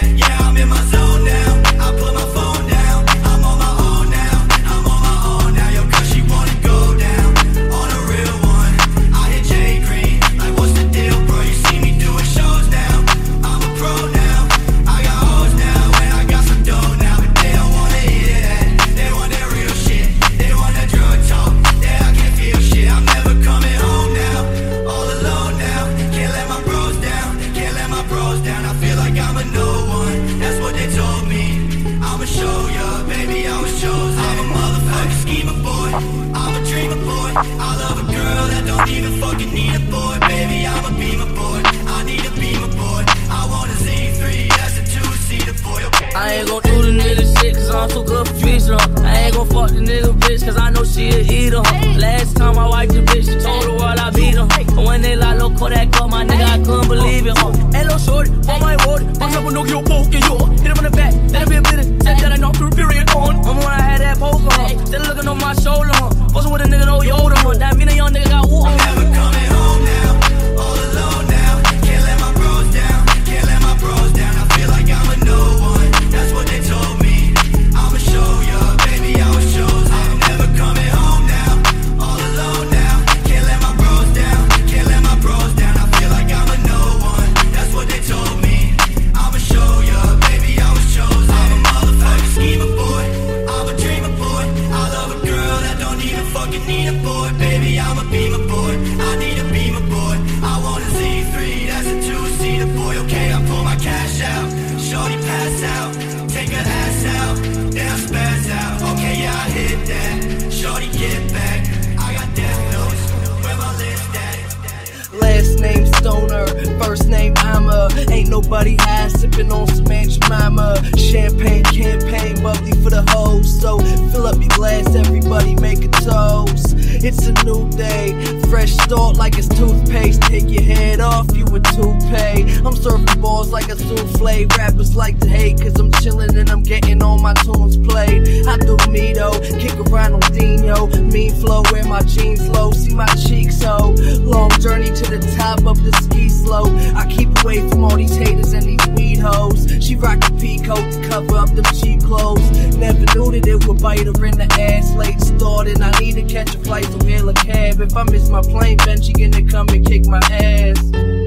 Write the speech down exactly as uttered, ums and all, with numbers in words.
that. Yeah, I'm in my zone now. I put my phone down. I'm on my own now. I'm on my own now. Yo, cause she wanna go down on a real one. I hit Jay Green, like what's the deal, bro? You see me doing shows now. I'm a pro now. I got hoes now, and I got some dough now. But they don't wanna hear that. They want that real shit. They want that drug talk. Yeah, I can't feel shit. I'm never coming home now. All alone now. Can't let my bros down. Can't let my bros down. I feel like I'm a no one. That's what they told me. I'ma show ya, baby, I was chosen. I'm a motherfucking schemer boy. I'm a dreamer boy. I love a girl that don't even fucking need a boy. Baby, I'm a beamer boy. I need a beamer boy. I want a Z three, that's a two-seater boy, okay? I ain't gon' do the nigga shit cause I'm too good for treason. I ain't gon' fuck the nigga bitch cause I know she a eater. Last time I wiped the bitch, she told the world I beat her. But when they like low Kodak up, my nigga, I couldn't believe it. Hello shorty, on my word, I'm up with no guilt, poke and you. Hit him in the back, let him be a bit. Said that I knocked through the period on. I'm when I had that poker, huh? Still looking on my shoulder, huh? Fussing with a nigga, no Yoda, huh? That mean a young nigga got water. I'm never coming home now. All alone now. Can't let my bros down. Can't let my bros down. I feel like I'm a no one. That's what they told me. I'ma show ya, baby, I was chosen. I'm never coming home now. All alone now. Can't let my bros down. Can't let my bros down. I feel like I'm a no one. That's what they told me. I'ma show ya, baby, I was chosen. I'm a motherfucking schemer boy. I'm a dreamer boy. I love a girl that don't even fucking need a boy. Baby, I'm a beamer boy. I need a beamer boy. I want a Z three, that's a two-seater boy. Okay, I pull my cash out. Shorty pass out. Take her ass out. Then I spaz out. Okay, yeah, I hit that. Shorty get back. I got death notes. Where my list at? Last name Stoner, first name I'ma. Ain't nobody high, sipping on some Aunt Jemima. Champagne campaign, bubbly for the hoes. So fill up your glass, everybody make a toast. It's a new day, fresh start like it's toothpaste. Take your head off, you a toupee. I'm surfing balls like a souffle. Rappers like to hate cause I'm chillin' and I'm getting all my tunes played. I do me though, kick around on Dino. Mean flow, wear my jeans low, see my cheeks so. Long journey to the top of the ski slope. I keep away from all these haters and these weed hoes. She rockin' peacoat to cover up them cheap clothes. Never knew that it would bite her in the ass. Late started, I need to catch a flight, so hail a cab. If I miss my plane, then she gonna come and kick my ass.